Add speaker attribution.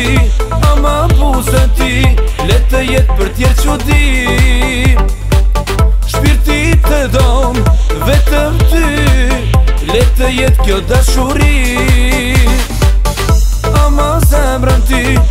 Speaker 1: ama buzën ti le të jetë për tjerë që di. Shpirti të dom vetëm ty, le të jetë kjo dashuri. Ama zemrën ti